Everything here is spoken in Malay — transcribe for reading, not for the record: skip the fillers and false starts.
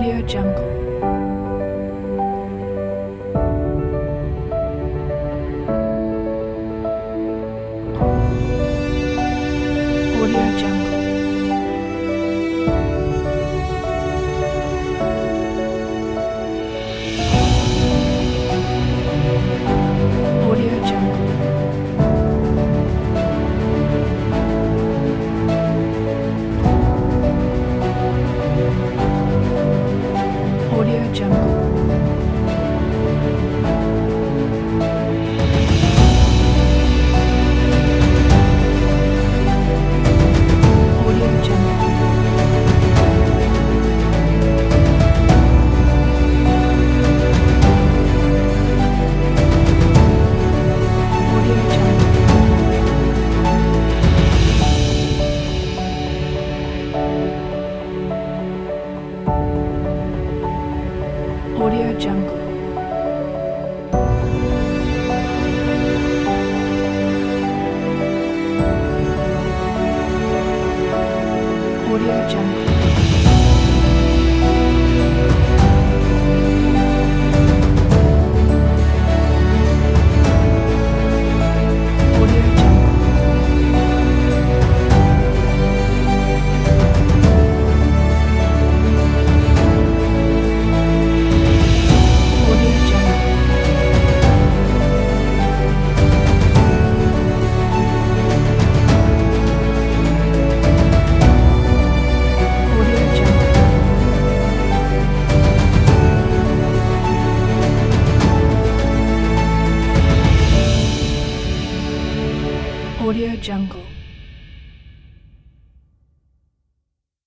Audio Jungle. Audio Jungle. Audio Jungle. Audio Jungle. Audio Jungle. Audio Jungle. Audio Jungle. Audio Jungle. Audio Jungle. Audio Jungle. Audio Jungle. Audio Jungle.